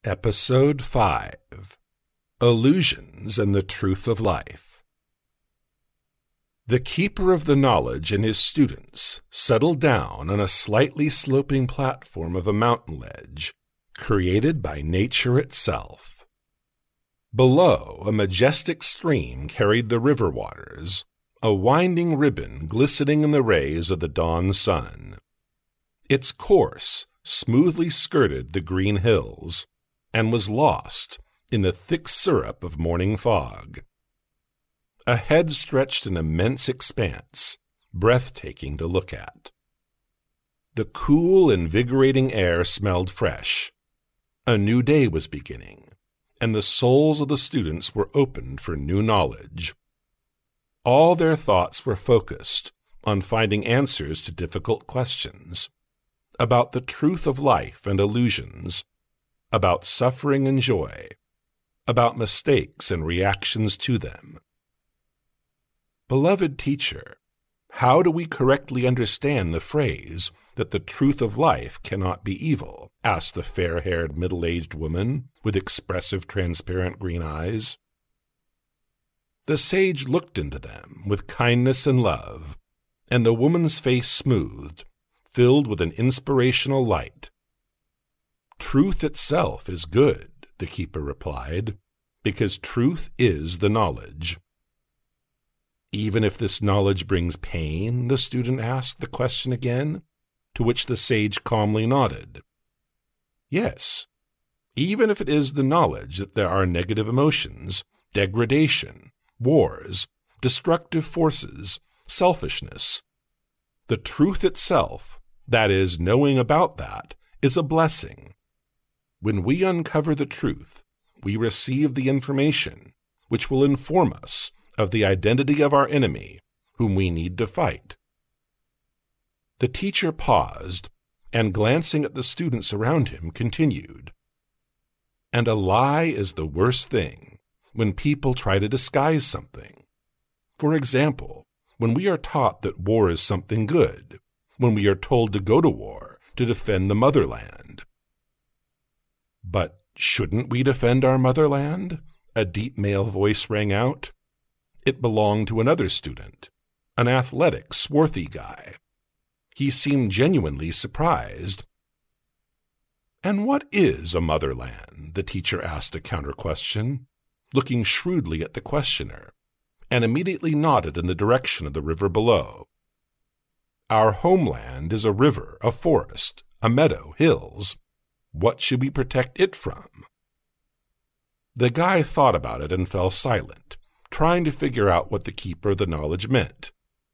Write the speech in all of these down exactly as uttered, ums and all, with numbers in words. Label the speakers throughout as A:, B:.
A: Episode five, Illusions and the Truth of Life. The keeper of the knowledge and his students settled down on a slightly sloping platform of a mountain ledge, created by nature itself. Below, a majestic stream carried the river waters, a winding ribbon glistening in the rays of the dawn sun. Its course smoothly skirted the green hills, and was lost in the thick syrup of morning fog. Ahead stretched an immense expanse, breathtaking to look at. The cool, invigorating air smelled fresh. A new day was beginning, and the souls of the students were opened for new knowledge. All their thoughts were focused on finding answers to difficult questions, about the truth of life and illusions, about suffering and joy, about mistakes and reactions to them. Beloved teacher, how do we correctly understand the phrase that the truth of life cannot be evil? Asked the fair-haired, middle-aged woman with expressive, transparent green eyes. The sage looked into them with kindness and love, and the woman's face smoothed, filled with an inspirational light. Truth itself is good, the keeper replied, because truth is the knowledge. Even if this knowledge brings pain, the student asked the question again, to which the sage calmly nodded. Yes, even if it is the knowledge that there are negative emotions, degradation, wars, destructive forces, selfishness. The truth itself, that is, knowing about that, is a blessing. When we uncover the truth, we receive the information which will inform us of the identity of our enemy, whom we need to fight. The teacher paused, and glancing at the students around him, continued. And a lie is the worst thing when people try to disguise something. For example, when we are taught that war is something good, when we are told to go to war to defend the motherland. But shouldn't we defend our motherland? A deep male voice rang out. It belonged to another student, an athletic, swarthy guy. He seemed genuinely surprised. And what is a motherland? The teacher asked a counter-question, looking shrewdly at the questioner, and immediately nodded in the direction of the river below. Our homeland is a river, a forest, a meadow, hills. What should we protect it from? The guy thought about it and fell silent, trying to figure out what the keeper of the knowledge meant.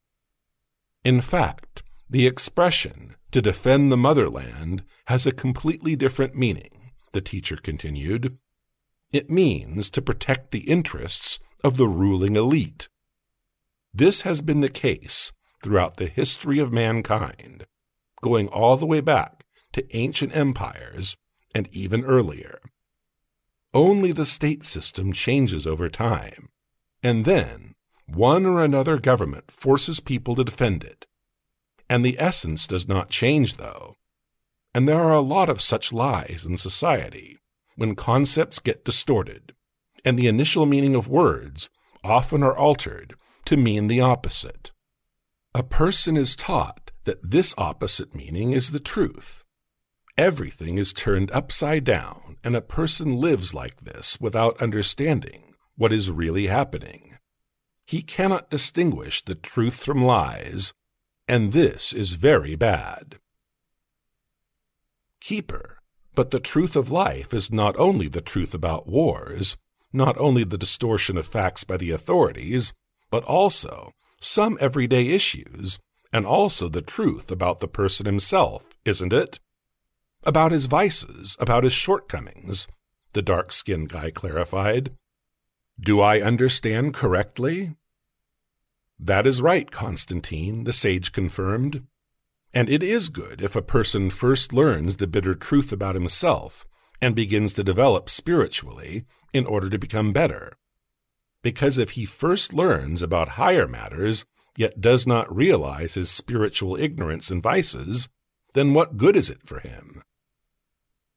A: In fact, the expression, to defend the motherland, has a completely different meaning, the teacher continued. It means to protect the interests of the ruling elite. This has been the case throughout the history of mankind, going all the way back to ancient empires and even earlier. Only the state system changes over time, and then one or another government forces people to defend it. And the essence does not change, though. And there are a lot of such lies in society, when concepts get distorted, and the initial meaning of words often are altered to mean the opposite. A person is taught that this opposite meaning is the truth. Everything is turned upside down, and a person lives like this without understanding what is really happening. He cannot distinguish the truth from lies, and this is very bad. Keeper, but the truth of life is not only the truth about wars, not only the distortion of facts by the authorities, but also some everyday issues, and also the truth about the person himself, isn't it? About his vices, about his shortcomings, the dark-skinned guy clarified. Do I understand correctly? That is right, Constantine, the sage confirmed. And it is good if a person first learns the bitter truth about himself and begins to develop spiritually in order to become better. Because if he first learns about higher matters, yet does not realize his spiritual ignorance and vices, then what good is it for him?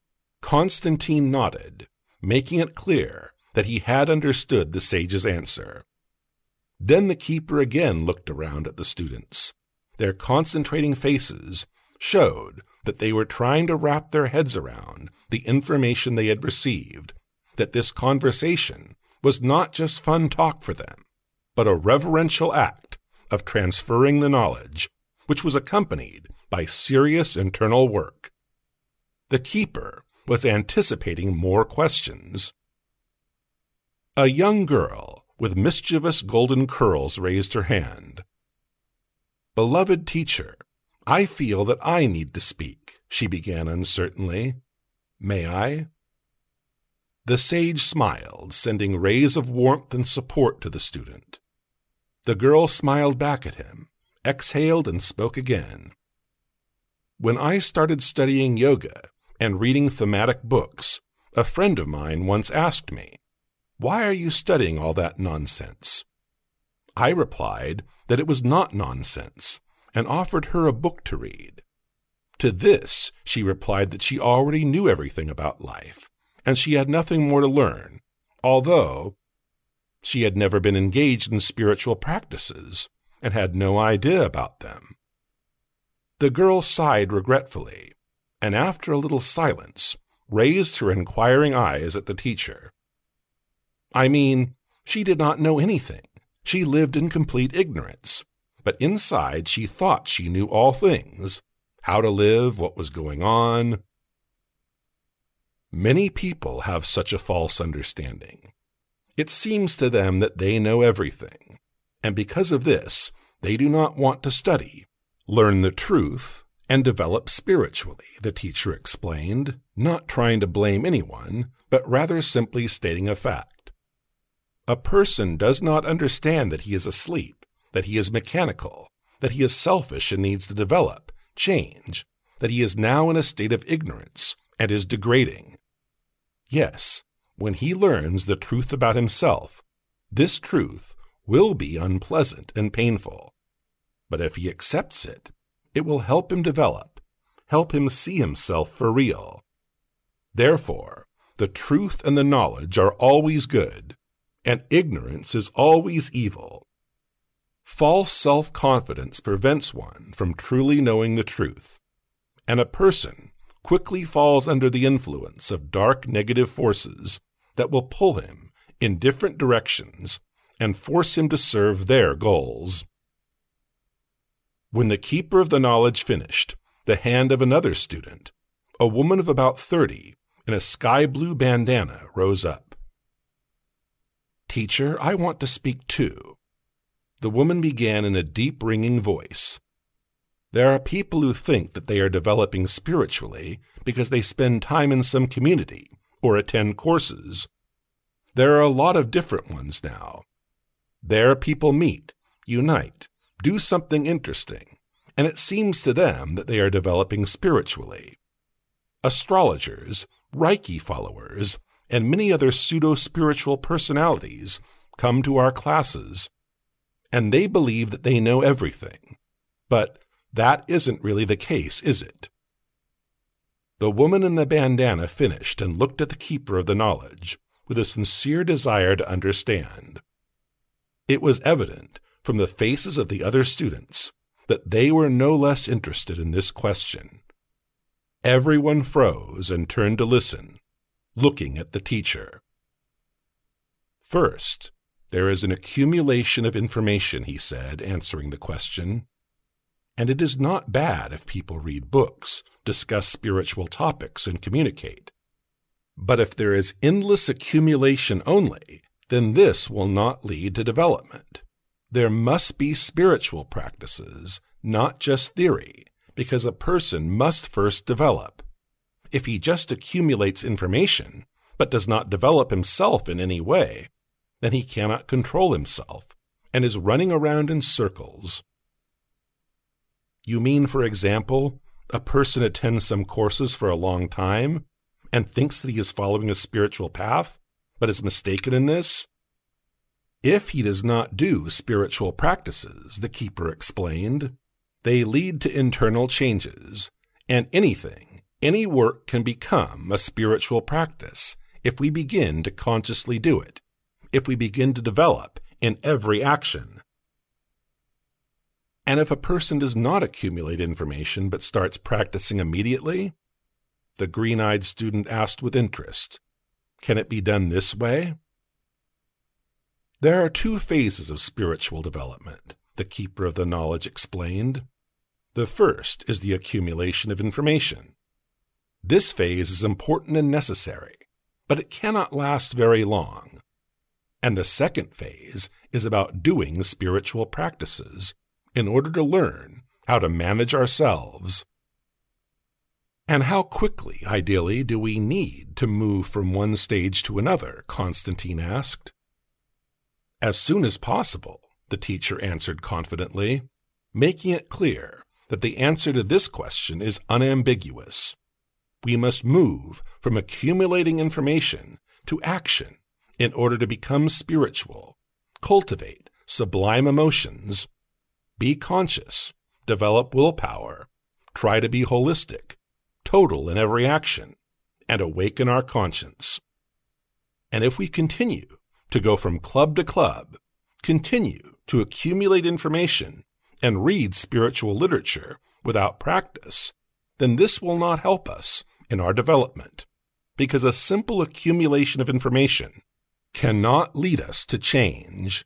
A: Constantine nodded, making it clear that he had understood the sage's answer. Then the keeper again looked around at the students. Their concentrating faces showed that they were trying to wrap their heads around the information they had received, that this conversation was not just fun talk for them, but a reverential act of transferring the knowledge, which was accompanied by serious internal work. The keeper was anticipating more questions. A young girl with mischievous golden curls raised her hand. "Beloved teacher, I feel that I need to speak," she began uncertainly. "May I?" The sage smiled, sending rays of warmth and support to the student. The girl smiled back at him, exhaled, and spoke again. "When I started studying yoga and reading thematic books, a friend of mine once asked me, 'Why are you studying all that nonsense?' I replied that it was not nonsense, and offered her a book to read. To this, she replied that she already knew everything about life, and she had nothing more to learn, although she had never been engaged in spiritual practices and had no idea about them." The girl sighed regretfully, and after a little silence, raised her inquiring eyes at the teacher. "I mean, she did not know anything. She lived in complete ignorance, but inside she thought she knew all things, how to live, what was going on." Many people have such a false understanding. It seems to them that they know everything, and because of this, they do not want to study, learn the truth, and develop spiritually, the teacher explained, not trying to blame anyone, but rather simply stating a fact. A person does not understand that he is asleep, that he is mechanical, that he is selfish and needs to develop, change, that he is now in a state of ignorance and is degrading. Yes, when he learns the truth about himself, this truth will be unpleasant and painful. But if he accepts it, it will help him develop, help him see himself for real. Therefore, the truth and the knowledge are always good, and ignorance is always evil. False self-confidence prevents one from truly knowing the truth, and a person quickly falls under the influence of dark negative forces that will pull him in different directions and force him to serve their goals. When the keeper of the knowledge finished, the hand of another student, a woman of about thirty, in a sky-blue bandana, rose up. "Teacher, I want to speak too." The woman began in a deep, ringing voice. "There are people who think that they are developing spiritually because they spend time in some community or attend courses. There are a lot of different ones now. There people meet, unite, do something interesting, and it seems to them that they are developing spiritually. Astrologers, Reiki followers, and many other pseudo-spiritual personalities come to our classes, and they believe that they know everything. But that isn't really the case, is it?" The woman in the bandana finished and looked at the keeper of the knowledge with a sincere desire to understand. It was evident from the faces of the other students that they were no less interested in this question. Everyone froze and turned to listen, looking at the teacher. "First, there is an accumulation of information," he said, answering the question. "And it is not bad if people read books, discuss spiritual topics, and communicate. But if there is endless accumulation only, then this will not lead to development. There must be spiritual practices, not just theory, because a person must first develop. If he just accumulates information, but does not develop himself in any way, then he cannot control himself and is running around in circles." "You mean, for example, a person attends some courses for a long time and thinks that he is following a spiritual path, but is mistaken in this?" "If he does not do spiritual practices," the keeper explained, "they lead to internal changes, and anything, Any work can become a spiritual practice if we begin to consciously do it, if we begin to develop in every action. And if a person does not accumulate information but starts practicing immediately? The green-eyed student asked with interest. Can it be done this way? There are two phases of spiritual development, the keeper of the knowledge explained. The first is the accumulation of information. This phase is important and necessary, but it cannot last very long. And the second phase is about doing spiritual practices in order to learn how to manage ourselves. And how quickly, ideally, do we need to move from one stage to another? Constantine asked. As soon as possible, the teacher answered confidently, making it clear that the answer to this question is unambiguous. We must move from accumulating information to action in order to become spiritual, cultivate sublime emotions, be conscious, develop willpower, try to be holistic, total in every action, and awaken our conscience. And if we continue to go from club to club, continue to accumulate information, and read spiritual literature without practice, then this will not help us in our development, because a simple accumulation of information cannot lead us to change.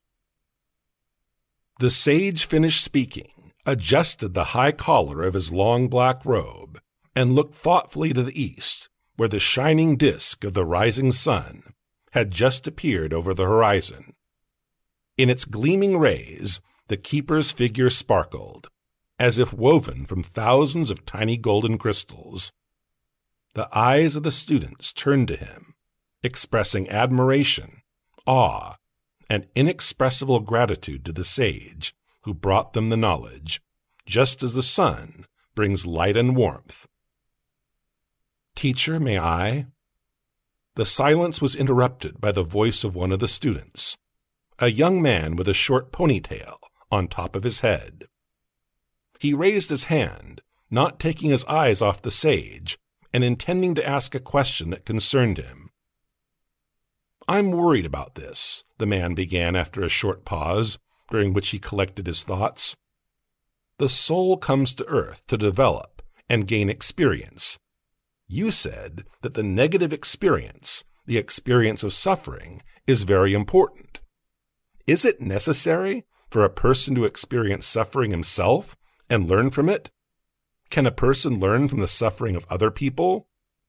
A: The sage finished speaking, adjusted the high collar of his long black robe, and looked thoughtfully to the east, where the shining disk of the rising sun had just appeared over the horizon. In its gleaming rays, the keeper's figure sparkled, as if woven from thousands of tiny golden crystals. The eyes of the students turned to him, expressing admiration, awe, and inexpressible gratitude to the sage who brought them the knowledge, just as the sun brings light and warmth. "Teacher, may I?" The silence was interrupted by the voice of one of the students, a young man with a short ponytail on top of his head. He raised his hand, not taking his eyes off the sage, and intending to ask a question that concerned him. "I'm worried about this," the man began after a short pause, during which he collected his thoughts. "The soul comes to earth to develop and gain experience. You said that the negative experience, the experience of suffering, is very important. Is it necessary for a person to experience suffering himself and learn from it? Can a person learn from the suffering of other people?"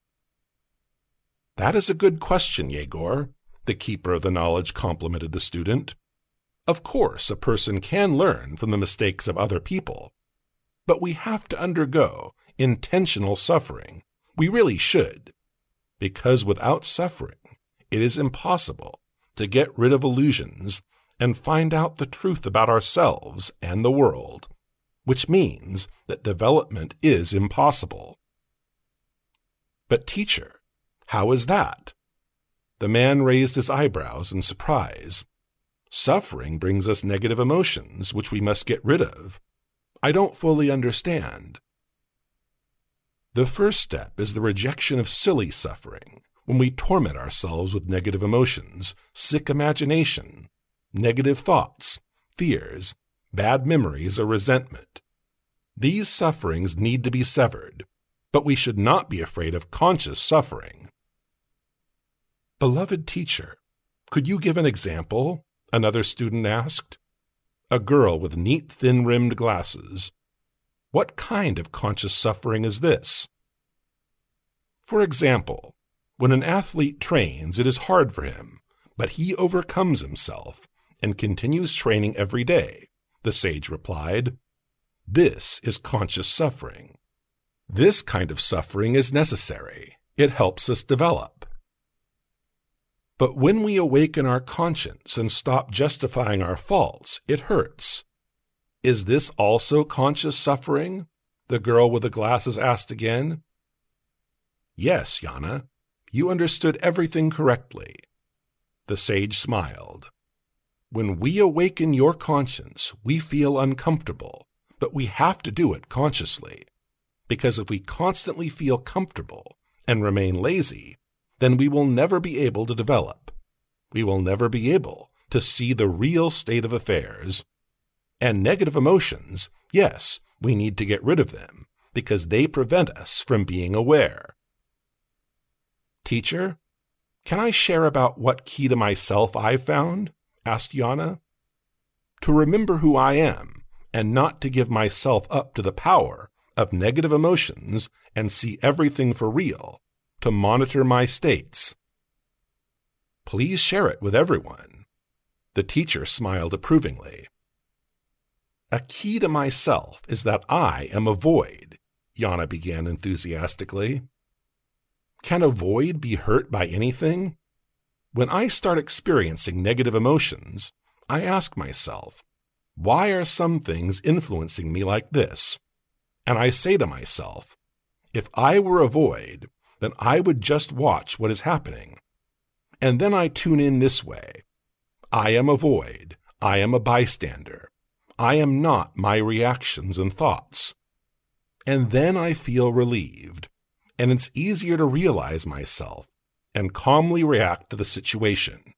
A: "That is a good question, Yegor," the keeper of the knowledge complimented the student. "Of course, a person can learn from the mistakes of other people, but we have to undergo intentional suffering. We really should, because without suffering, it is impossible to get rid of illusions and find out the truth about ourselves and the world, which means that development is impossible." "But teacher, how is that?" The man raised his eyebrows in surprise. "Suffering brings us negative emotions, which we must get rid of. I don't fully understand." "The first step is the rejection of silly suffering, when we torment ourselves with negative emotions, sick imagination, negative thoughts, fears, bad memories, or resentment. These sufferings need to be severed, but we should not be afraid of conscious suffering." "Beloved teacher, could you give an example?" another student asked. A girl with neat, thin-rimmed glasses. "What kind of conscious suffering is this?" "For example, when an athlete trains, it is hard for him, but he overcomes himself and continues training every day," the sage replied. "This is conscious suffering. This kind of suffering is necessary. It helps us develop. But when we awaken our conscience and stop justifying our faults, it hurts. Is this also conscious suffering?" the girl with the glasses asked again. "Yes, Yana, you understood everything correctly." The sage smiled. "When we awaken your conscience, we feel uncomfortable, but we have to do it consciously. because if we constantly feel comfortable and remain lazy, then we will never be able to develop. We will never be able to see the real state of affairs. And negative emotions, yes, we need to get rid of them, because they prevent us from being aware. Teacher, can I share about what key to myself I've found? Asked Yana. To remember who I am, and not to give myself up to the power of negative emotions and see everything for real, to monitor my states. Please share it with everyone. The teacher smiled approvingly. A key to myself is that I am a void, Yana began enthusiastically. Can a void be hurt by anything? When I start experiencing negative emotions, I ask myself, why are some things influencing me like this? And I say to myself, if I were a void, then I would just watch what is happening. And then I tune in this way. I am a void. I am a bystander. I am not my reactions and thoughts. And then I feel relieved, and it's easier to realize myself and calmly react to the situation.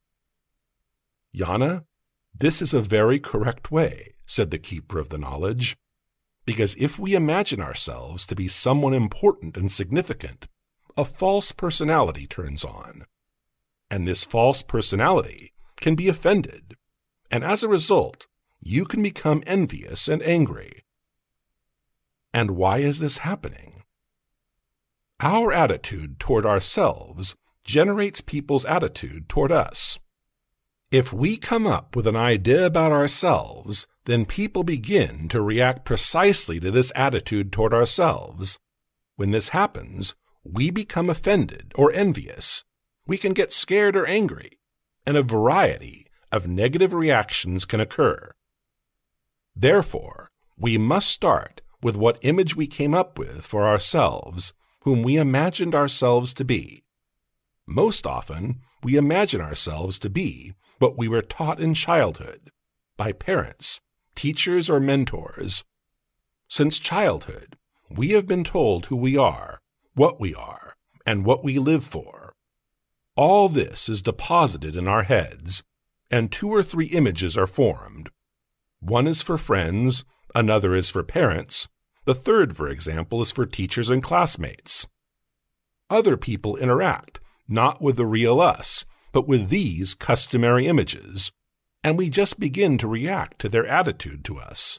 A: Yana, this is a very correct way, said the keeper of the knowledge, because if we imagine ourselves to be someone important and significant, a false personality turns on. And this false personality can be offended, and as a result, you can become envious and angry. And why is this happening? Our attitude toward ourselves generates people's attitude toward us. If we come up with an idea about ourselves, then people begin to react precisely to this attitude toward ourselves. When this happens, we become offended or envious. We can get scared or angry, and a variety of negative reactions can occur. Therefore, we must start with what image we came up with for ourselves, whom we imagined ourselves to be. Most often, we imagine ourselves to be what we were taught in childhood, by parents, teachers, or mentors. Since childhood, we have been told who we are, what we are, and what we live for. All this is deposited in our heads, and two or three images are formed. One is for friends, another is for parents, the third, for example, is for teachers and classmates. Other people interact, not with the real us, but with these customary images, and we just begin to react to their attitude to us.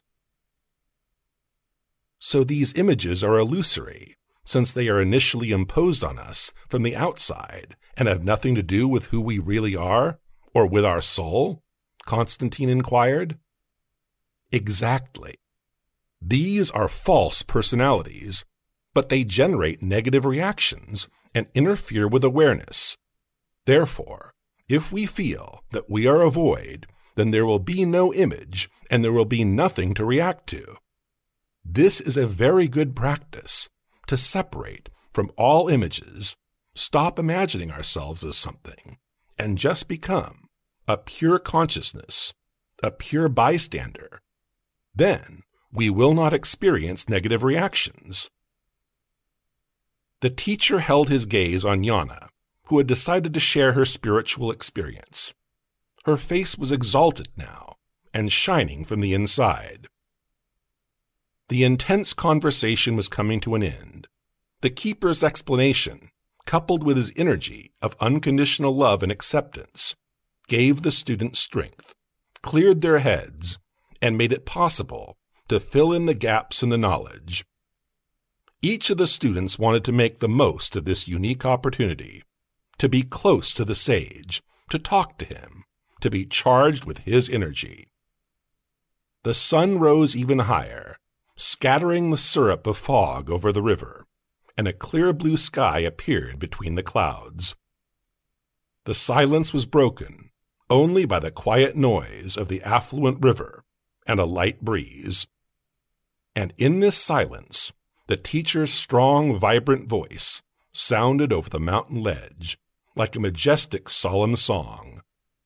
A: So these images are illusory, since they are initially imposed on us from the outside and have nothing to do with who we really are, or with our soul? Constantine inquired. Exactly. These are false personalities, but they generate negative reactions and interfere with awareness. Therefore, if we feel that we are a void, then there will be no image and there will be nothing to react to. This is a very good practice, to separate from all images, stop imagining ourselves as something, and just become a pure consciousness, a pure bystander. Then we will not experience negative reactions. The teacher held his gaze on Yana, who had decided to share her spiritual experience. Her face was exalted now, and shining from the inside. The intense conversation was coming to an end. The keeper's explanation, coupled with his energy of unconditional love and acceptance, gave the students strength, cleared their heads, and made it possible to fill in the gaps in the knowledge. Each of the students wanted to make the most of this unique opportunity, to be close to the sage, to talk to him, to be charged with his energy. The sun rose even higher, scattering the syrup of fog over the river, and a clear blue sky appeared between the clouds. The silence was broken only by the quiet noise of the affluent river and a light breeze. And in this silence, the teacher's strong, vibrant voice sounded over the mountain ledge like a majestic, solemn song.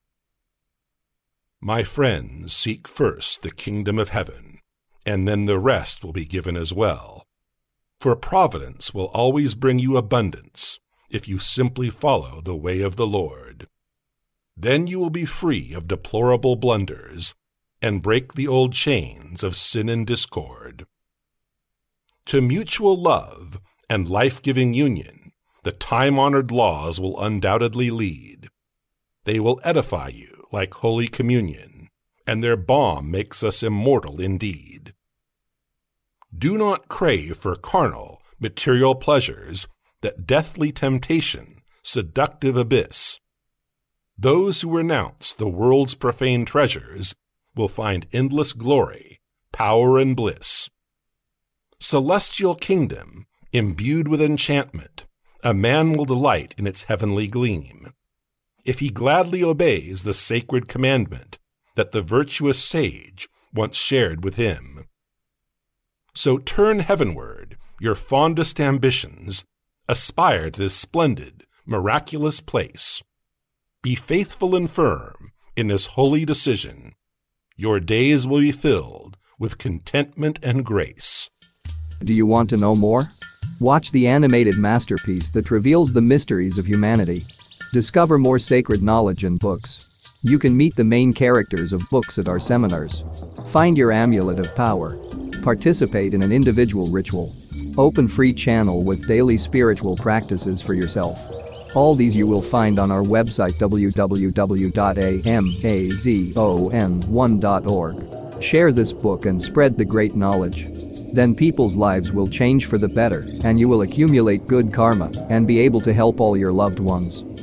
A: My friends, seek first the kingdom of heaven, and then the rest will be given as well. For providence will always bring you abundance if you simply follow the way of the Lord. Then you will be free of deplorable blunders and break the old chains of sin and discord. To mutual love and life-giving union, the time-honored laws will undoubtedly lead. They will edify you like Holy Communion, and their balm makes us immortal indeed. Do not crave for carnal, material pleasures, that deathly temptation, seductive abyss. Those who renounce the world's profane treasures will find endless glory, power, and bliss. Celestial kingdom, imbued with enchantment, a man will delight in its heavenly gleam, if he gladly obeys the sacred commandment that the virtuous sage once shared with him. So turn heavenward your fondest ambitions, aspire to this splendid, miraculous place. Be faithful and firm in this holy decision. Your days will be filled with contentment and grace.
B: Do you want to know more? Watch the animated masterpiece that reveals the mysteries of humanity. Discover more sacred knowledge in books. You can meet the main characters of books at our seminars. Find your amulet of power. Participate in an individual ritual. Open free channel with daily spiritual practices for yourself. All these you will find on our website w w w dot amazon one dot org. Share this book and spread the great knowledge. Then people's lives will change for the better, and you will accumulate good karma and be able to help all your loved ones.